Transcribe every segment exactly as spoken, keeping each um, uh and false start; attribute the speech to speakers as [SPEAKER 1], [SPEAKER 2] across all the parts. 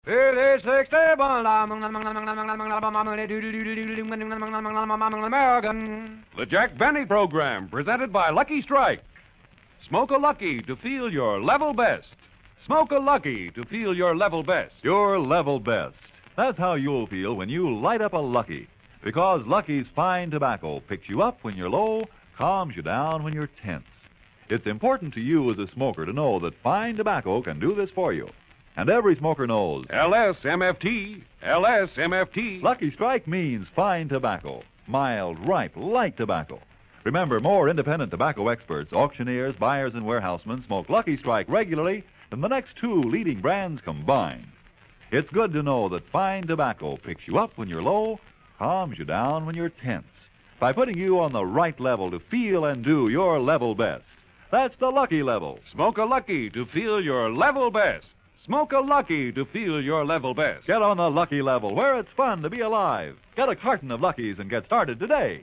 [SPEAKER 1] It is sixty American. The Jack Benny Program, presented by Lucky Strike. Smoke a Lucky to feel your level best. Smoke a Lucky to feel your level best.
[SPEAKER 2] Your level best. That's how you'll feel when you light up a Lucky. Because Lucky's fine tobacco picks you up when you're low, calms you down when you're tense. It's important to you as a smoker to know that fine tobacco can do this for you. And every smoker knows
[SPEAKER 1] L S M F T, L S M F T.
[SPEAKER 2] Lucky Strike means fine tobacco. Mild, ripe, light tobacco. Remember, more independent tobacco experts, auctioneers, buyers, and warehousemen smoke Lucky Strike regularly than the next two leading brands combined. It's good to know that fine tobacco picks you up when you're low, calms you down when you're tense, by putting you on the right level to feel and do your level best. That's the Lucky level.
[SPEAKER 1] Smoke a Lucky to feel your level best. Smoke a Lucky to feel your level best.
[SPEAKER 2] Get on the Lucky level, where it's fun to be alive. Get a carton of Luckies and get started today.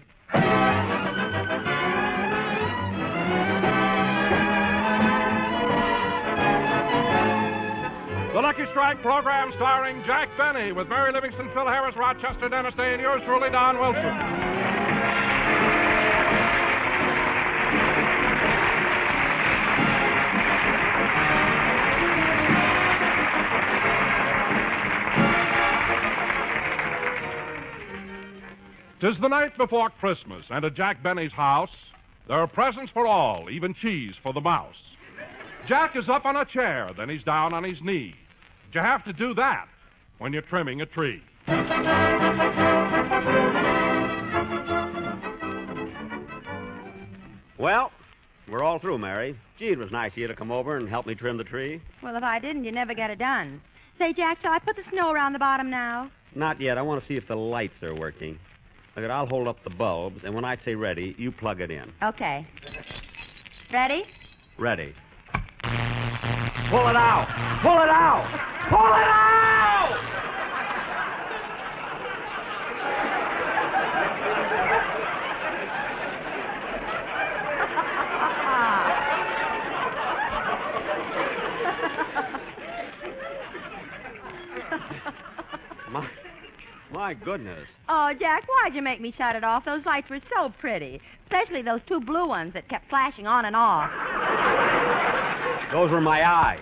[SPEAKER 1] The Lucky Strike program starring Jack Benny with Mary Livingston, Phil Harris, Rochester Dennis Day, and yours truly, Don Wilson. Tis the night before Christmas, and at Jack Benny's house, there are presents for all, even cheese for the mouse. Jack is up on a chair, then he's down on his knee. You have to do that when you're trimming a tree.
[SPEAKER 3] Well, we're all through, Mary. Gee, it was nice of you to come over and help me trim the tree.
[SPEAKER 4] Well, if I didn't, you'd never get it done. Say, Jack, shall I put the snow around the bottom now?
[SPEAKER 3] Not yet. I want to see if the lights are working. Look, I'll hold up the bulbs, and when I say ready, you plug it in.
[SPEAKER 4] Okay. Ready?
[SPEAKER 3] Ready. Pull it out! Pull it out! Pull it out! my, my goodness.
[SPEAKER 4] Oh, Jack, why'd you make me shut it off? Those lights were so pretty, especially those two blue ones that kept flashing on and off.
[SPEAKER 3] Those were my eyes.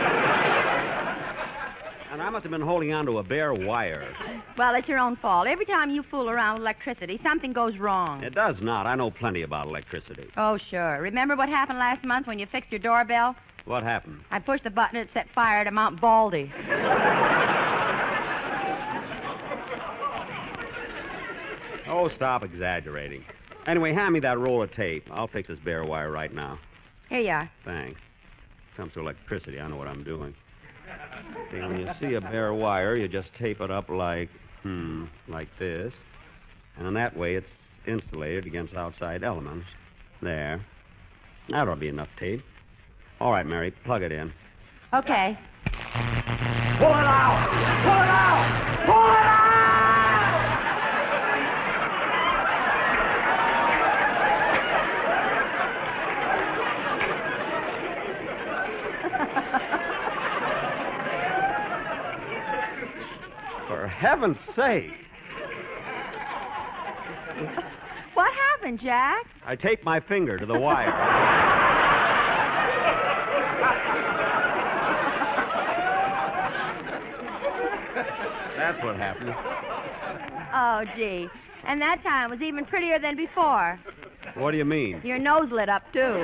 [SPEAKER 3] And I must have been holding on to a bare wire.
[SPEAKER 4] Well, it's your own fault. Every time you fool around with electricity, something goes wrong.
[SPEAKER 3] It does not. I know plenty about electricity.
[SPEAKER 4] Oh, sure. Remember what happened last month when you fixed your doorbell?
[SPEAKER 3] What happened?
[SPEAKER 4] I pushed the button and it set fire to Mount Baldy.
[SPEAKER 3] Oh, stop exaggerating. Anyway, hand me that roll of tape. I'll fix this bare wire right now.
[SPEAKER 4] Here you are.
[SPEAKER 3] Thanks. Comes to electricity, I know what I'm doing. See, when you see a bare wire, you just tape it up like, hmm, like this. And in that way, it's insulated against outside elements. There. That'll be enough tape. All right, Mary, plug it in.
[SPEAKER 4] Okay.
[SPEAKER 3] Pull it out! Pull it out! Pull it out! For heaven's sake.
[SPEAKER 4] What happened, Jack?
[SPEAKER 3] I taped my finger to the wire. That's what happened.
[SPEAKER 4] Oh, gee. And that time was even prettier than before.
[SPEAKER 3] What do you mean?
[SPEAKER 4] Your nose lit up, too.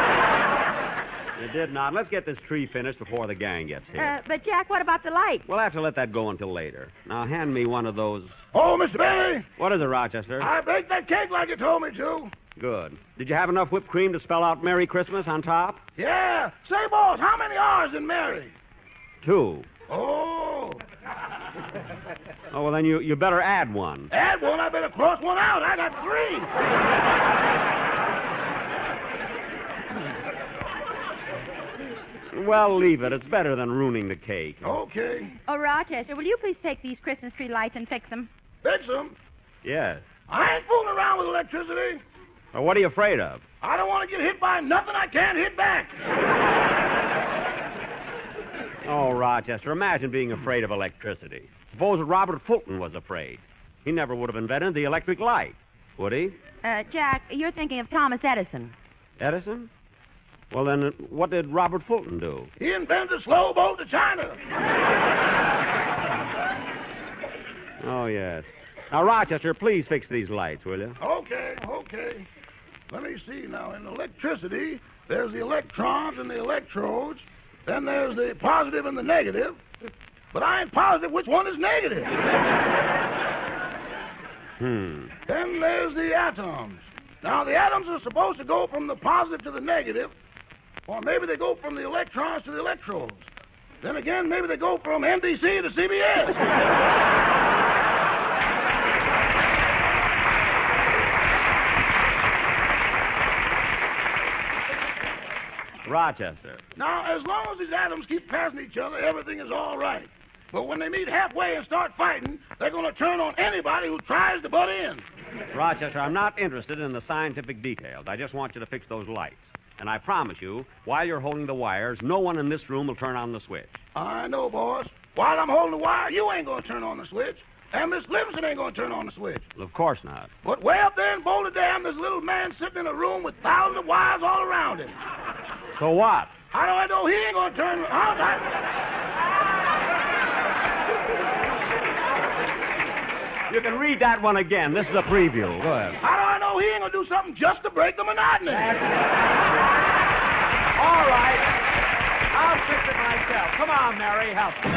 [SPEAKER 3] It did not. Let's get this tree finished before the gang gets here.
[SPEAKER 4] Uh, but, Jack, what about the light?
[SPEAKER 3] We'll have to let that go until later. Now, hand me one of those...
[SPEAKER 5] Oh, Mister Benny!
[SPEAKER 3] What is it, Rochester?
[SPEAKER 5] I baked that cake like you told me to.
[SPEAKER 3] Good. Did you have enough whipped cream to spell out Merry Christmas on top?
[SPEAKER 5] Yeah. Say, boss, how many R's in Mary?
[SPEAKER 3] Two.
[SPEAKER 5] Oh.
[SPEAKER 3] Oh, well, then you, you better add one.
[SPEAKER 5] Add one? I better cross one out. I got
[SPEAKER 3] three. Well, leave it. It's better than ruining the cake.
[SPEAKER 5] Okay.
[SPEAKER 4] Oh, Rochester, will you please take these Christmas tree lights and fix them?
[SPEAKER 5] Fix them?
[SPEAKER 3] Yes.
[SPEAKER 5] I ain't fooling around with electricity.
[SPEAKER 3] Well, what are you afraid of?
[SPEAKER 5] I don't want to get hit by nothing I can't hit back.
[SPEAKER 3] Oh, Rochester, imagine being afraid of electricity. Suppose Robert Fulton was afraid. He never would have invented the electric light, would he?
[SPEAKER 4] Uh, Jack, you're thinking of Thomas Edison.
[SPEAKER 3] Edison? Well, then, what did Robert Fulton do?
[SPEAKER 5] He invented the slow boat to China.
[SPEAKER 3] Oh, yes. Now, Rochester, please fix these lights, will you?
[SPEAKER 5] Okay, okay. Let me see now. In electricity, there's the electrons and the electrodes. Then there's the positive and the negative. But I ain't positive which one is negative.
[SPEAKER 3] Hmm.
[SPEAKER 5] Then there's the atoms. Now, the atoms are supposed to go from the positive to the negative, or maybe they go from the electrons to the electrodes. Then again, maybe they go from N B C to C B S.
[SPEAKER 3] Rochester.
[SPEAKER 5] Now, as long as these atoms keep passing each other, everything is all right. But when they meet halfway and start fighting, they're going to turn on anybody who tries to butt in.
[SPEAKER 3] Rochester, I'm not interested in the scientific details. I just want you to fix those lights. And I promise you, while you're holding the wires, no one in this room will turn on the switch.
[SPEAKER 5] I know, boss. While I'm holding the wire, you ain't going to turn on the switch. And Miss Livingston ain't going to turn on the switch.
[SPEAKER 3] Well, of course not.
[SPEAKER 5] But way up there in Boulder Dam, there's a little man sitting in a room with thousands of wires all around him.
[SPEAKER 3] So what?
[SPEAKER 5] How do I know he ain't going to turn... How do I...
[SPEAKER 3] You can read that one again. This is a preview. Go ahead.
[SPEAKER 5] How do I know he ain't going to do something just to break the monotony?
[SPEAKER 3] All right. I'll fix it myself. Come on, Mary. Help me.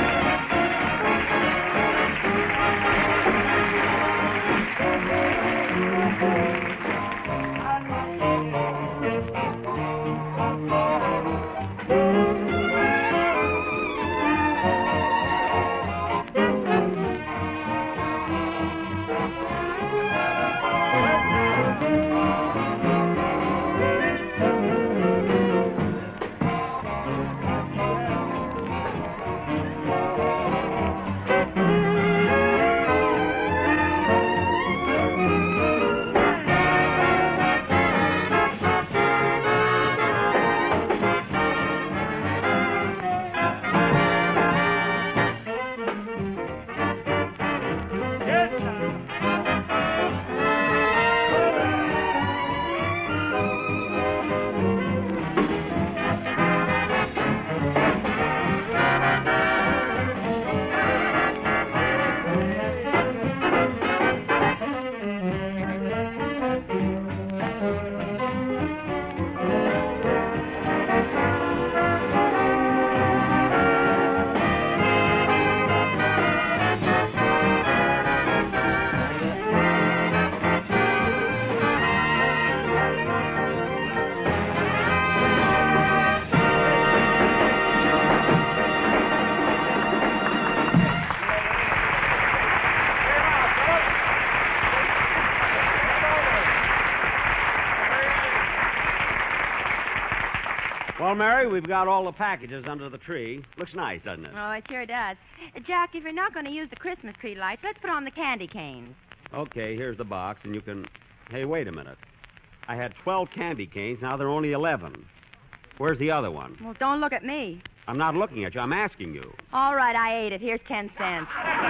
[SPEAKER 3] Well, Mary, we've got all the packages under the tree. Looks nice, doesn't it?
[SPEAKER 4] Oh, it sure does. Uh, Jack, if you're not going to use the Christmas tree lights, let's put on the candy canes.
[SPEAKER 3] Okay, here's the box, and you can... Hey, wait a minute. I had twelve candy canes. Now there are only eleven. Where's the other one?
[SPEAKER 4] Well, don't look at me.
[SPEAKER 3] I'm not looking at you. I'm asking you.
[SPEAKER 4] All right, I ate it. Here's ten cents.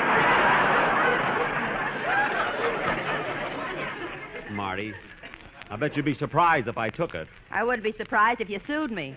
[SPEAKER 3] Marty, I bet you'd be surprised if I took it.
[SPEAKER 4] I wouldn't be surprised if you sued me.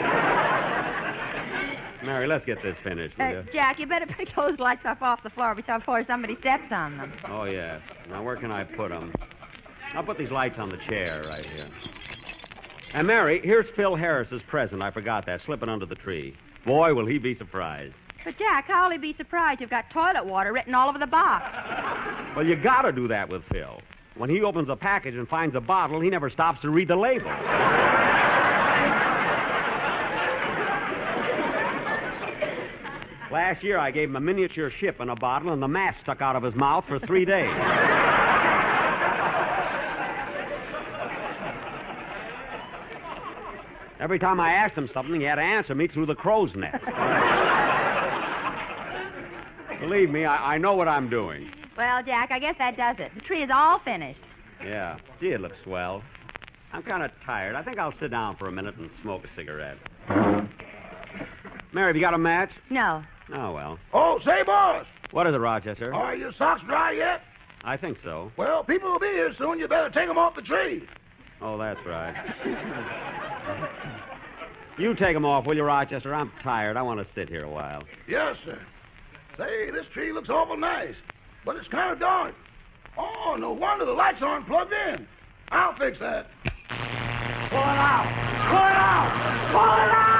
[SPEAKER 3] Mary, let's get this finished, will
[SPEAKER 4] Uh,
[SPEAKER 3] you?
[SPEAKER 4] Jack, you better pick those lights up off the floor before somebody steps on them.
[SPEAKER 3] Oh, yes. Now, where can I put them? I'll put these lights on the chair right here. And, Mary, here's Phil Harris's present. I forgot that, slipping under the tree. Boy, will he be surprised.
[SPEAKER 4] But, Jack, how'll he be surprised you've got toilet water written all over the box?
[SPEAKER 3] Well, you gotta do that with Phil. When he opens a package and finds a bottle, he never stops to read the label. Last year, I gave him a miniature ship and a bottle, and the mast stuck out of his mouth for three days. Every time I asked him something, he had to answer me through the crow's nest. Believe me, I, I know what I'm doing.
[SPEAKER 4] Well, Jack, I guess that does it. The tree is all finished.
[SPEAKER 3] Yeah. Gee, it looks swell. I'm kind of tired. I think I'll sit down for a minute and smoke a cigarette. Mary, have you got a match?
[SPEAKER 4] No.
[SPEAKER 3] Oh, well.
[SPEAKER 5] Oh, say, boss,
[SPEAKER 3] What is it, Rochester?
[SPEAKER 5] are your socks dry yet?
[SPEAKER 3] I think so.
[SPEAKER 5] Well, people will be here soon. You better take them off the tree.
[SPEAKER 3] Oh, that's right. You take them off, will you, Rochester? I'm tired. I want to sit here a while.
[SPEAKER 5] Yes, sir. Say, this tree looks awful nice, but it's kind of dark. Oh, no wonder the lights aren't plugged in. I'll fix that. Pull it out! Pull it out! Pull it out!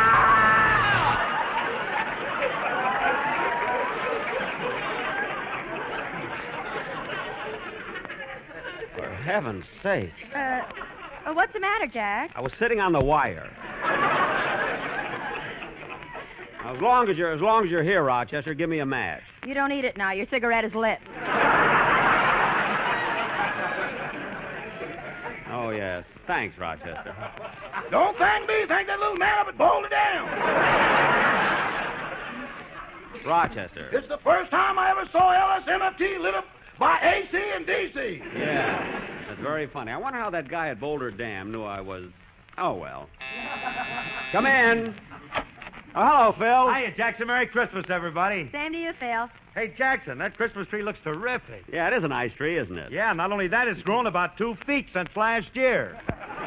[SPEAKER 3] For heaven's sake.
[SPEAKER 4] Uh, uh, what's the matter, Jack?
[SPEAKER 3] I was sitting on the wire. Now, as long as you're as long as you're here, Rochester, give me a match.
[SPEAKER 4] You don't need it now. Your cigarette is lit.
[SPEAKER 3] Oh, yes. Thanks, Rochester.
[SPEAKER 5] Don't thank me. Thank that little man up at Boulder Dam.
[SPEAKER 3] Rochester.
[SPEAKER 5] It's the first time I ever saw L S M F T lit up by A C and D C.
[SPEAKER 3] Yeah. That's very funny. I wonder how that guy at Boulder Dam knew I was... Oh, well. Come in. Oh, hello, Phil.
[SPEAKER 6] Hiya, Jackson. Merry Christmas, everybody.
[SPEAKER 4] Same to you, Phil.
[SPEAKER 6] Hey, Jackson, that Christmas tree looks terrific.
[SPEAKER 3] Yeah, it is a nice tree, isn't it?
[SPEAKER 6] Yeah, not only that, it's grown about two feet since last year.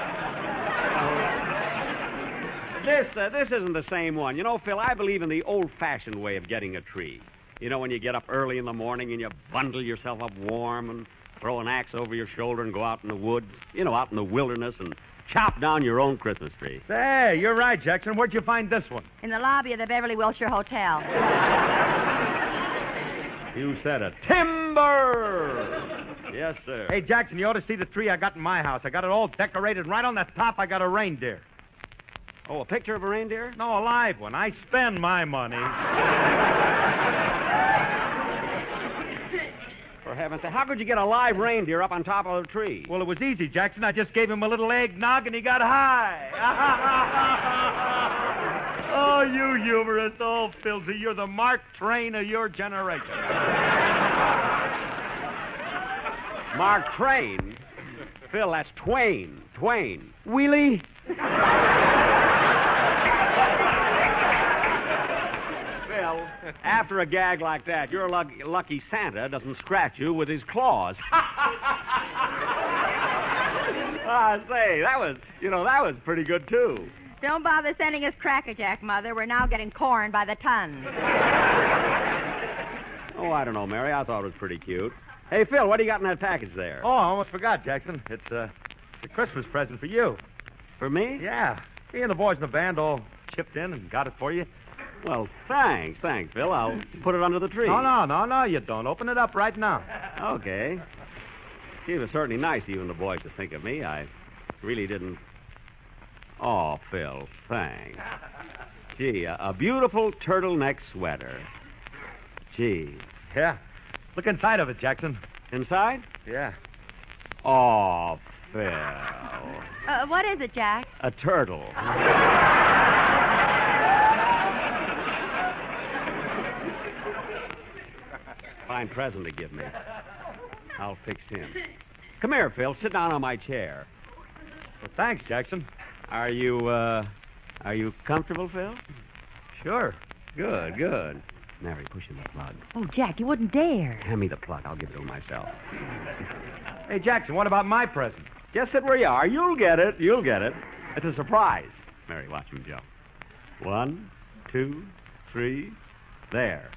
[SPEAKER 3] This, uh, this isn't the same one. You know, Phil, I believe in the old-fashioned way of getting a tree. You know, when you get up early in the morning and you bundle yourself up warm and throw an axe over your shoulder and go out in the woods, you know, out in the wilderness and chop down your own Christmas tree.
[SPEAKER 6] Say, you're right, Jackson. Where'd you find this one?
[SPEAKER 4] In the lobby of the Beverly Wilshire Hotel.
[SPEAKER 3] You said a timber! Yes, sir.
[SPEAKER 6] Hey, Jackson, you ought to see the tree I got in my house. I got it all decorated. Right on the top, I got a reindeer.
[SPEAKER 3] Oh, a picture of a reindeer?
[SPEAKER 6] No, a live one. I spend my money.
[SPEAKER 3] For heaven's sake, how could you get a live reindeer up on top of a tree?
[SPEAKER 6] Well, it was easy, Jackson. I just gave him a little eggnog and he got high. Oh, you humorous old Philsy. You're the Mark Twain of your generation.
[SPEAKER 3] Mark Twain? Phil, that's Twain. Twain. Wheelie? Phil, after a gag like that, you're lucky, lucky Santa doesn't scratch you with his claws. Ah, say, that was, you know, that was pretty good, too.
[SPEAKER 4] Don't bother sending us Cracker Jack, Mother. We're now getting corn by the ton.
[SPEAKER 3] Oh, I don't know, Mary. I thought it was pretty cute. Hey, Phil, what do you got in that package there?
[SPEAKER 6] Oh, I almost forgot, Jackson. It's uh, a Christmas present for you.
[SPEAKER 3] For me?
[SPEAKER 6] Yeah. Me and the boys in the band all chipped in and got it for you.
[SPEAKER 3] Well, thanks. Thanks, Phil. I'll put it under the tree.
[SPEAKER 6] No, no, no, no, you don't. Open it up right now.
[SPEAKER 3] Okay. Gee, it was certainly nice of you and the boys to think of me. I really didn't... Oh, Phil, thanks. Gee, a, a beautiful turtleneck sweater. Gee.
[SPEAKER 6] Yeah. Look inside of it, Jackson.
[SPEAKER 3] Inside?
[SPEAKER 6] Yeah.
[SPEAKER 3] Oh, Phil.
[SPEAKER 4] Uh, what is it, Jack?
[SPEAKER 3] A turtle. Fine present to give me. I'll fix him. Come here, Phil. Sit down on my chair.
[SPEAKER 6] Well, thanks, Jackson.
[SPEAKER 3] Are you, uh, are you comfortable, Phil?
[SPEAKER 6] Sure.
[SPEAKER 3] Good, good. Mary, push in the plug.
[SPEAKER 4] Oh, Jack, you wouldn't dare.
[SPEAKER 3] Hand me the plug. I'll give it to him myself.
[SPEAKER 6] Hey, Jackson, what about my present?
[SPEAKER 3] Just sit where you are. You'll get it. You'll get it. It's a surprise. Mary, watch him jump. One, two, three. There.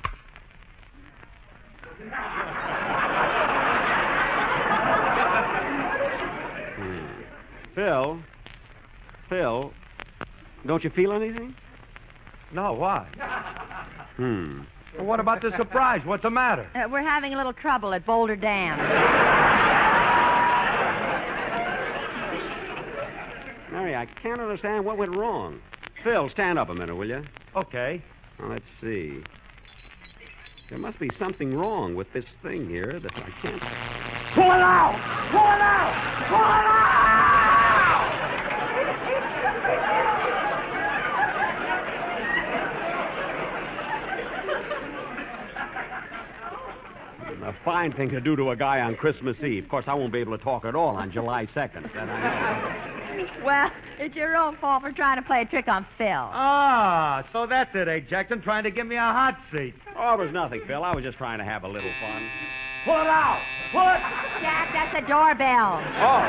[SPEAKER 3] hmm. Phil. Phil. Don't you feel anything?
[SPEAKER 6] No, why?
[SPEAKER 3] Hmm.
[SPEAKER 6] Well, what about the surprise? What's the matter?
[SPEAKER 4] Uh, we're having a little trouble at Boulder Dam.
[SPEAKER 3] Mary, I can't understand what went wrong. Phil, stand up a minute, will you?
[SPEAKER 6] Okay.
[SPEAKER 3] Now, let's see. There must be something wrong with this thing here that I can't...
[SPEAKER 5] Pull it out! Pull it out! Pull it out!
[SPEAKER 3] A fine thing to do to a guy on Christmas Eve. Of course, I won't be able to talk at all on July second. That I know.
[SPEAKER 4] Well, it's your own fault for trying to play a trick on Phil.
[SPEAKER 6] Ah, so that's it, eh, Jackson? Trying to give me a hot seat.
[SPEAKER 3] Oh, it was nothing, Phil. I was just trying to have a little fun. Pull it out! Pull it!
[SPEAKER 4] Jack, that's a doorbell.
[SPEAKER 3] Oh,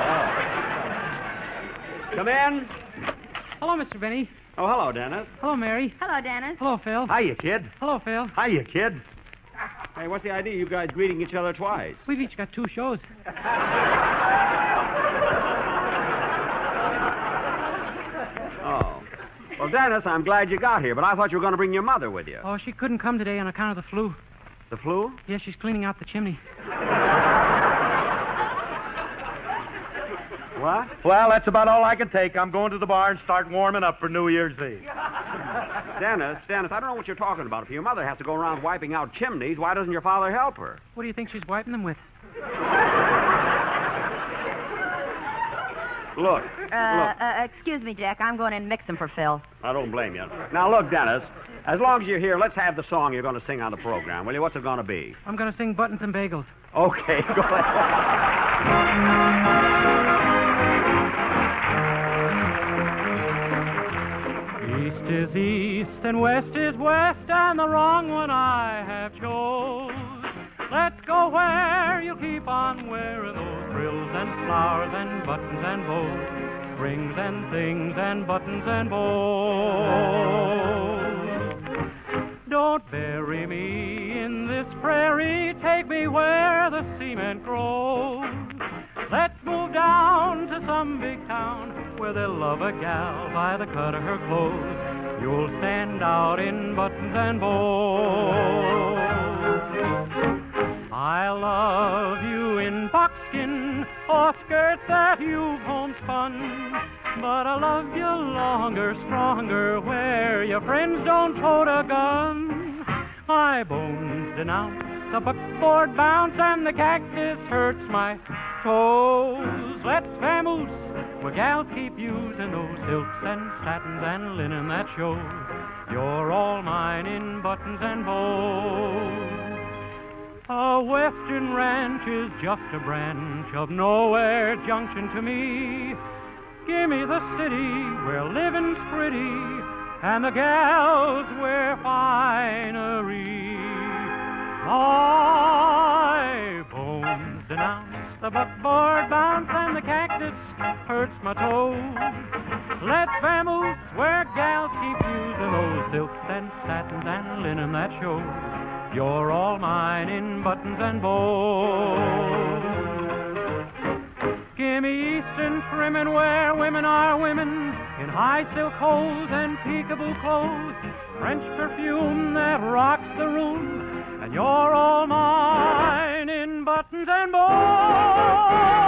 [SPEAKER 3] oh. Come in.
[SPEAKER 7] Hello, Mister Benny.
[SPEAKER 3] Oh, hello, Dennis.
[SPEAKER 7] Hello, Mary.
[SPEAKER 4] Hello, Dennis.
[SPEAKER 7] Hello, Phil.
[SPEAKER 3] Hiya, kid.
[SPEAKER 7] Hello, Phil.
[SPEAKER 3] Hiya, kid. Hey, what's the idea? You guys greeting each other twice.
[SPEAKER 7] We've each got two shows.
[SPEAKER 3] Oh. Well, Dennis, I'm glad you got here, but I thought you were going to bring your mother with you.
[SPEAKER 7] Oh, she couldn't come today on account of the flu.
[SPEAKER 3] The flu?
[SPEAKER 7] Yes, she's cleaning out the chimney.
[SPEAKER 3] What?
[SPEAKER 6] Well, that's about all I can take. I'm going to the bar and start warming up for New Year's Eve.
[SPEAKER 3] Dennis, Dennis, I don't know what you're talking about. If your mother has to go around wiping out chimneys, why doesn't your father help her?
[SPEAKER 7] What do you think she's wiping them with?
[SPEAKER 3] Look,
[SPEAKER 4] Uh,
[SPEAKER 3] look.
[SPEAKER 4] uh, excuse me, Jack. I'm going in and mix them for Phil.
[SPEAKER 3] I don't blame you. Now, look, Dennis, as long as you're here, let's have the song you're going to sing on the program, will you? What's it going to be?
[SPEAKER 7] I'm going to sing Buttons and Bagels.
[SPEAKER 3] Okay, go ahead.
[SPEAKER 7] East is east and west is west, and the wrong one I have chose. Let's go where you'll keep on wearing those frills and flowers and buttons and bows, rings and things and buttons and bows. Don't bury me in this prairie, take me where the cement grows. Let's move down to some big town where they'll love a gal by the cut of her clothes. You'll stand out in buttons and bows. I love you in buckskin or skirts that you've homespun, but I love you longer, stronger, where your friends don't tote a gun. My bones denounce the buckboard bounce, and the cactus hurts my toes. Let's vamoose where gals keep using those silks and satins and linen that shows. You're all mine in buttons and bows. A western ranch is just a branch of Nowhere Junction to me. Give me the city where living's pretty and the gals wear finery. My bones denounce the buckboard bounce, and the cactus hurts my toes. Let's vamoose where gals keep using those silks and satins and linen that shows. You're all mine in buttons and bows. Give me eastern trimming where women are women, in high silk hose and peekaboo clothes, French perfume that rocks the room, and you're all mine in buttons and bows.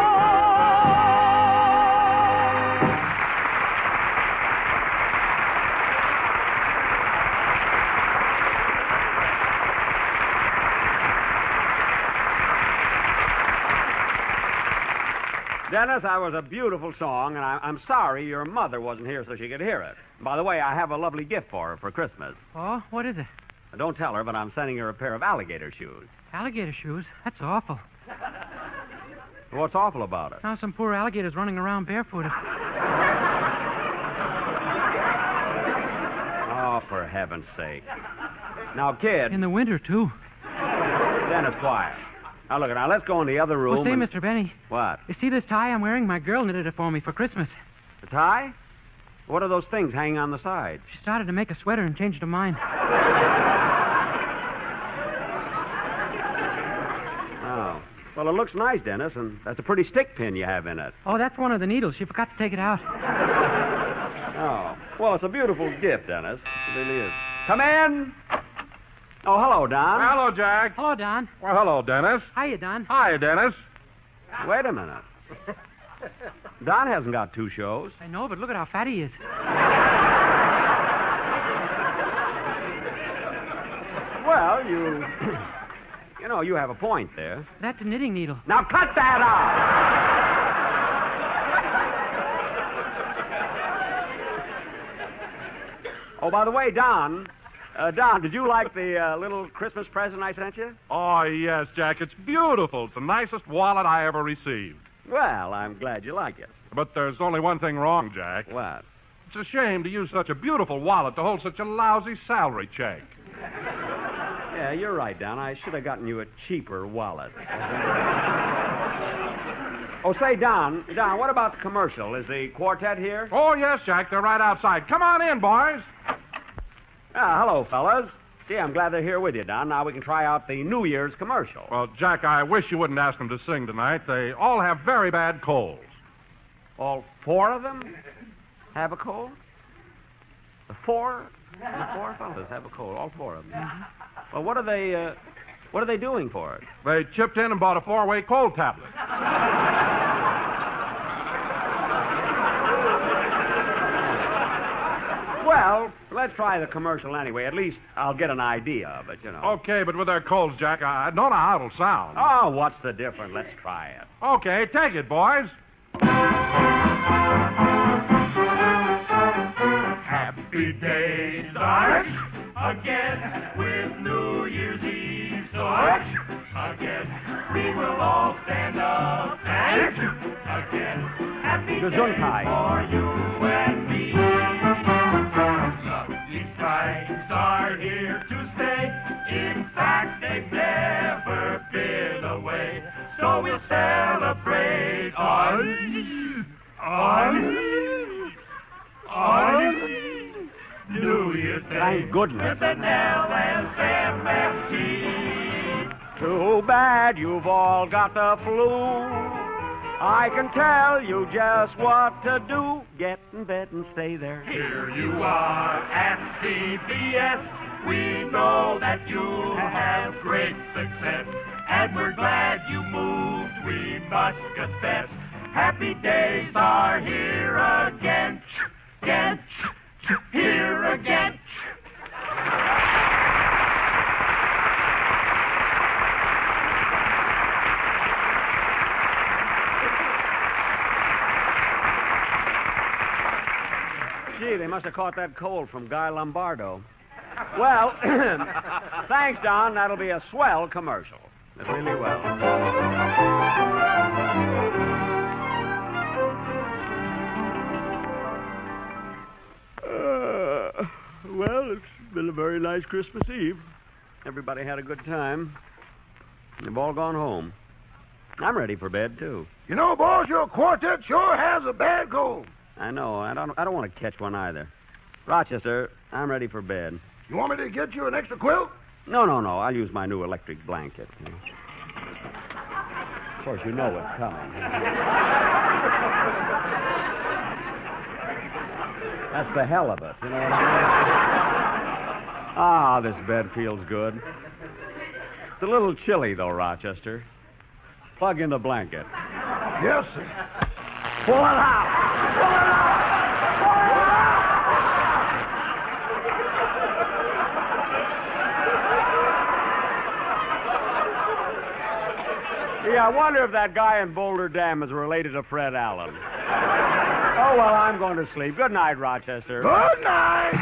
[SPEAKER 3] Dennis, that was a beautiful song, and I, I'm sorry your mother wasn't here so she could hear it. By the way, I have a lovely gift for her for Christmas.
[SPEAKER 7] Oh, what is it?
[SPEAKER 3] Don't tell her, but I'm sending her a pair of alligator shoes.
[SPEAKER 7] Alligator shoes? That's awful.
[SPEAKER 3] What's awful about it?
[SPEAKER 7] Now some poor alligators running around barefooted.
[SPEAKER 3] Oh, for heaven's sake. Now, kid.
[SPEAKER 7] In the winter, too.
[SPEAKER 3] Dennis, quiet. Now, look, now, let's go in the other room.
[SPEAKER 7] Well, say,
[SPEAKER 3] and...
[SPEAKER 7] Mister Benny.
[SPEAKER 3] What?
[SPEAKER 7] You see this tie I'm wearing? My girl knitted it for me for Christmas.
[SPEAKER 3] The tie? What are those things hanging on the side?
[SPEAKER 7] She started to make a sweater and changed her mind.
[SPEAKER 3] Oh. Well, it looks nice, Dennis, and that's a pretty stick pin you have in it.
[SPEAKER 7] Oh, that's one of the needles. She forgot to take it out.
[SPEAKER 3] Oh. Well, it's a beautiful gift, Dennis. It really is. Come in. Oh, hello, Don.
[SPEAKER 1] Hello, Jack.
[SPEAKER 7] Hello, Don.
[SPEAKER 1] Well, hello, Dennis.
[SPEAKER 7] Hiya, Don.
[SPEAKER 1] Hi, Dennis.
[SPEAKER 3] Wait a minute. Don hasn't got two shows.
[SPEAKER 7] I know, but look at how fat he is.
[SPEAKER 3] Well, you... you know, you have a point there.
[SPEAKER 7] That's a knitting needle.
[SPEAKER 3] Now cut that out! Oh, by the way, Don... Uh, Don, did you like the uh, little Christmas present I sent you?
[SPEAKER 1] Oh, yes, Jack. It's beautiful. It's the nicest wallet I ever received.
[SPEAKER 3] Well, I'm glad you like it.
[SPEAKER 1] But there's only one thing wrong, Jack.
[SPEAKER 3] What?
[SPEAKER 1] It's a shame to use such a beautiful wallet to hold such a lousy salary check.
[SPEAKER 3] Yeah, you're right, Don. I should have gotten you a cheaper wallet. Oh, say, Don, Don, what about the commercial? Is the quartet here?
[SPEAKER 1] Oh, yes, Jack. They're right outside. Come on in, boys.
[SPEAKER 3] Ah, hello, fellas. Gee, I'm glad they're here with you, Don. Now we can try out the New Year's commercial.
[SPEAKER 1] Well, Jack, I wish you wouldn't ask them to sing tonight. They all have very bad colds.
[SPEAKER 3] All four of them have a cold? The four? The four fellas have a cold, all four of them. Well, what are they, uh, what are they doing for it?
[SPEAKER 1] They chipped in and bought a four-way cold tablet.
[SPEAKER 3] Well, let's try the commercial anyway. At least I'll get an idea of it, you know.
[SPEAKER 1] Okay, but with their colds, Jack, I don't know how it'll sound.
[SPEAKER 3] Oh, what's the difference? Let's try it.
[SPEAKER 1] Okay, take it, boys.
[SPEAKER 8] Happy days are again with New Year's Eve. So again, we will all stand up and again. Happy days
[SPEAKER 3] Gesundheit.
[SPEAKER 8] for you and me. These strikes are here to stay. In fact, they've never been away. So we'll celebrate on, on, on New Year's Day.
[SPEAKER 3] Thank goodness.
[SPEAKER 8] With an L S M F T.
[SPEAKER 3] Too bad you've all got the flu. I can tell you just what to do. Get in bed and stay there.
[SPEAKER 8] Here you are at C B S. We know that you'll have great success. And we're glad you moved, we must confess. Happy days are here again. Again. Here again.
[SPEAKER 3] Gee, they must have caught that cold from Guy Lombardo. Well, thanks, Don. That'll be a swell commercial. It really will. Uh, well, it's been a very nice Christmas Eve. Everybody had a good time. They've all gone home. I'm ready for bed, too.
[SPEAKER 5] You know, boss, your quartet sure has a bad cold.
[SPEAKER 3] I know. I don't, I don't want to catch one either. Rochester, I'm ready for bed.
[SPEAKER 5] You want me to get you an extra quilt?
[SPEAKER 3] No, no, no. I'll use my new electric blanket. Of course, you know what's coming. That's the hell of it. You know what I mean? Ah, this bed feels good. It's a little chilly, though, Rochester. Plug in the blanket.
[SPEAKER 5] Yes, sir. Pull it out! Pull it out!
[SPEAKER 3] Yeah, I wonder if that guy in Boulder Dam is related to Fred Allen. Oh, well, I'm going to sleep. Good night, Rochester.
[SPEAKER 5] Good night!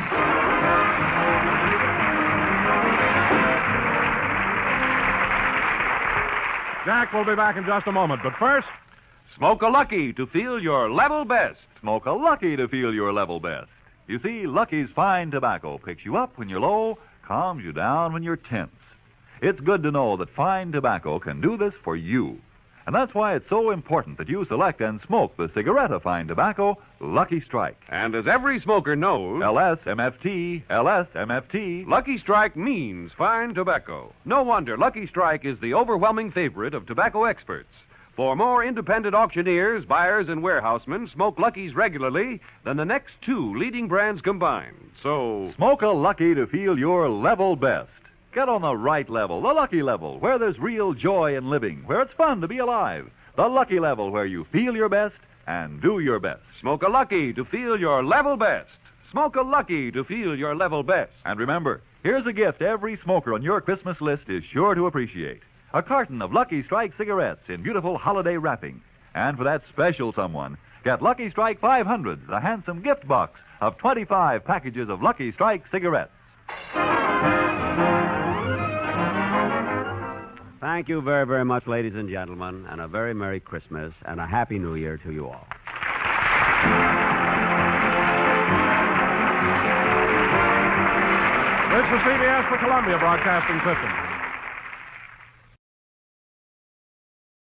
[SPEAKER 1] Jack will be back in just a moment, but first...
[SPEAKER 2] Smoke a Lucky to feel your level best. Smoke a Lucky to feel your level best. You see, Lucky's fine tobacco picks you up when you're low, calms you down when you're tense. It's good to know that fine tobacco can do this for you. And that's why it's so important that you select and smoke the cigarette of fine tobacco, Lucky Strike.
[SPEAKER 9] And as every smoker knows,
[SPEAKER 2] L S M F T, L S M F T.
[SPEAKER 9] Lucky Strike means fine tobacco. No wonder Lucky Strike is the overwhelming favorite of tobacco experts. For more independent auctioneers, buyers, and warehousemen smoke Luckies regularly than the next two leading brands combined. So,
[SPEAKER 2] smoke a Lucky to feel your level best. Get on the right level, the Lucky level, where there's real joy in living, where it's fun to be alive. The Lucky level, where you feel your best and do your best.
[SPEAKER 9] Smoke a Lucky to feel your level best. Smoke a Lucky to feel your level best.
[SPEAKER 2] And remember, here's a gift every smoker on your Christmas list is sure to appreciate. A carton of Lucky Strike cigarettes in beautiful holiday wrapping. And for that special someone, get Lucky Strike five hundreds, a handsome gift box of twenty-five packages of Lucky Strike cigarettes.
[SPEAKER 3] Thank you very, very much, ladies and gentlemen, and a very Merry Christmas and a Happy New Year to you all.
[SPEAKER 1] This is C B S, the Columbia Broadcasting System.